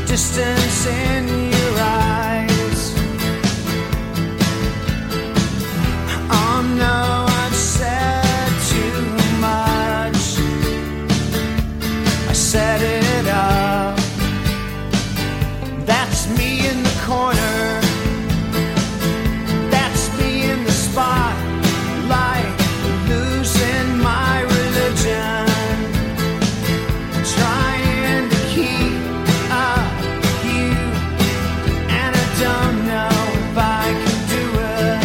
distance in your eyes. Oh no, I've said too much. I set it up. That's me in the corner. That's me in the spotlight, losing my religion, trying to keep up with you, and I don't know if I can do it.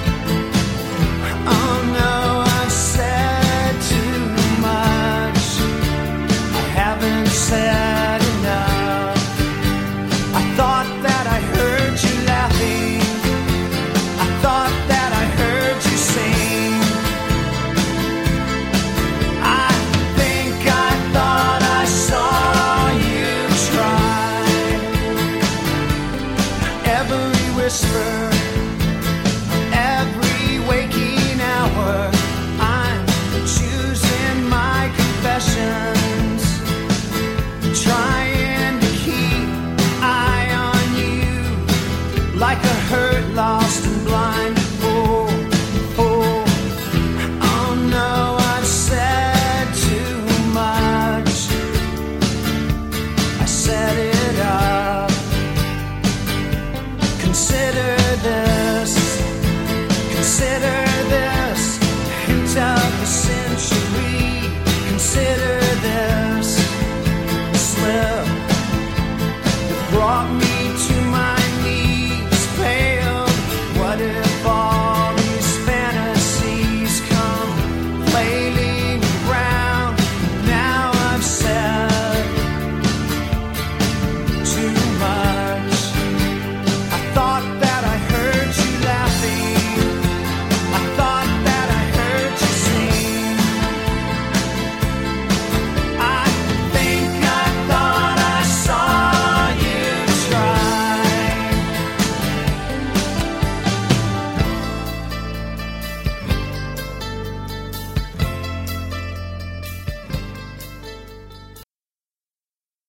Oh no, I've said too much. I haven't said enough. I thought that I heard you laughing. I thought that I heard you sing. I think I thought I saw you try. Every whisper